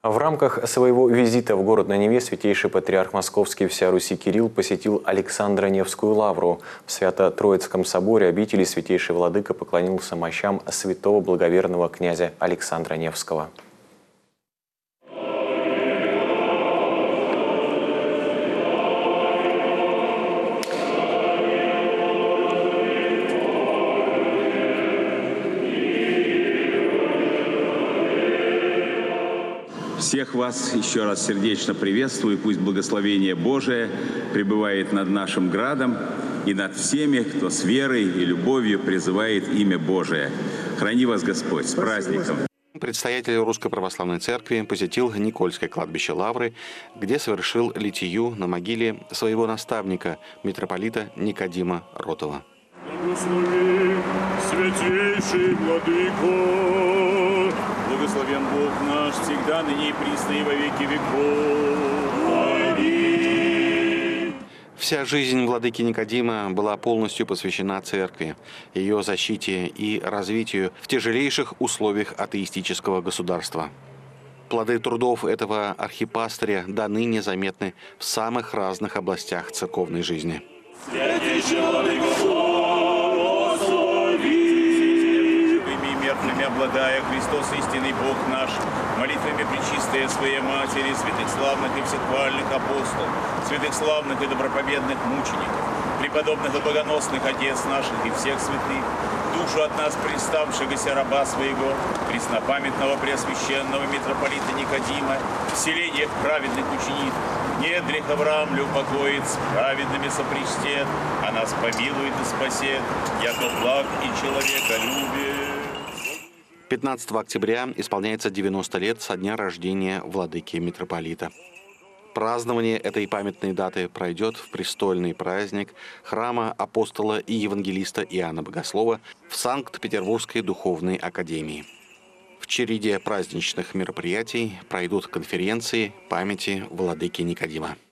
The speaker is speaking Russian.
В рамках своего визита в город на Неве святейший патриарх Московский всея Руси Кирилл посетил Александро-Невскую лавру. В Свято-Троицком соборе обители святейший владыка поклонился мощам святого благоверного князя Александра Невского. Всех вас еще раз сердечно приветствую. Пусть благословение Божие пребывает над нашим градом и над всеми, кто с верой и любовью призывает имя Божие. Храни вас Господь. С праздником! Предстоятель Русской Православной Церкви посетил Никольское кладбище Лавры, где совершил литию на могиле своего наставника, митрополита Никодима Ротова. Благослови, святейший владыко, благословен Бог наш, всегда, ныне и присно, и во веки веков. Аминь. Вся жизнь владыки Никодима была полностью посвящена церкви, ее защите и развитию в тяжелейших условиях атеистического государства. Плоды трудов этого архипастыря до ныне заметны в самых разных областях церковной жизни. Мертвыми обладая, Христос истинный Бог наш, молитвами пречистая Своей Матери, святых славных и всехвальных апостолов, святых славных и доброповедных мучеников, преподобных и богоносных отец наших и всех святых, душу от нас приставшегося раба своего, преснопамятного преосвященного митрополита Никодима, вселениях праведных учениц, недрях Авраамлю упокоит, с праведными сопричтет, а нас помилует и спасет, яко благ и человеколюбие. 15 октября исполняется 90 лет со дня рождения владыки митрополита. Празднование этой памятной даты пройдет в престольный праздник храма апостола и евангелиста Иоанна Богослова в Санкт-Петербургской духовной академии. В череде праздничных мероприятий пройдут конференции памяти владыки Никодима.